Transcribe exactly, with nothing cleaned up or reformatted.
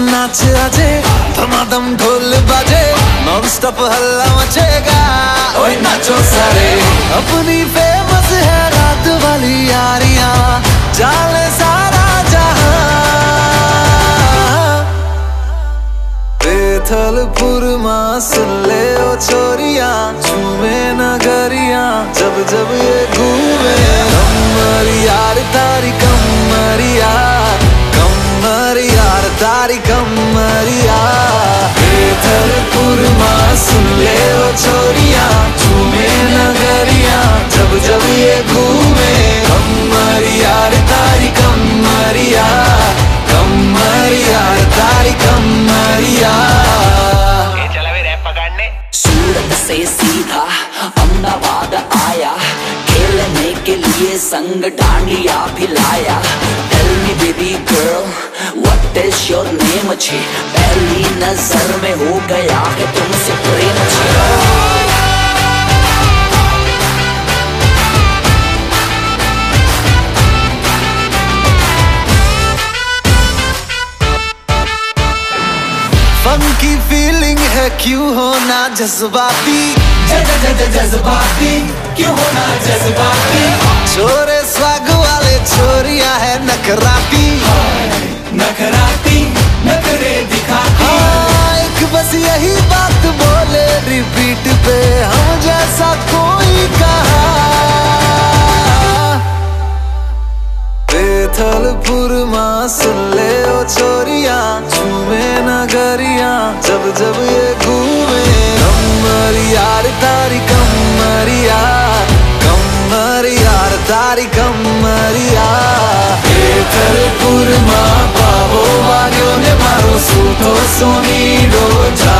नाच आजे धमाधम ढोल बाजे नॉन स्टॉप हल्ला मचेगा ओए नाचो सारे अपनी फेमस है रात वाली यारियां जाले सारा जहां बेथलपुर मां सुन ले ओ छोरियां झूमे नगरियां जब जब ये घूमे कमर यार तारी कमर यार कमर यार तारी कमर यार बेथलपुर मां सुन ले ओ छोरियां झूमे नगरियां जब जब ये घूमे कमर यार तारी कमर यार कमर यार तारी कमर यार। चला वे रैप पकड़ने। सूरत से सीधा अहमदाबाद आया खेलने के लिए संग डांडिया भी लाया। Tell me baby girl what is your name अच्छी पहली नजर में हो गया है तुमसे प्रेम अच्छी। फंकी फीलिंग है क्यों होना जज्बाती जज्बाती क्यों होना जज्बाती छोरे स्वाग वाले छोरिया है नखराती नखराती नखरे दिखाती। हाँ एक बस यही बात बोले रिपीट पे हम जैसा कोई कहा बेथलपुर मां सुन ले ओ छोरियां झूमे नगरियां जब जब ये घूमे कमर यार तारी कमर यार कमर यार तारी कमर यार बेथलपुर मां बाबो वाग्यो ने मारो सूतो सोनी रोजा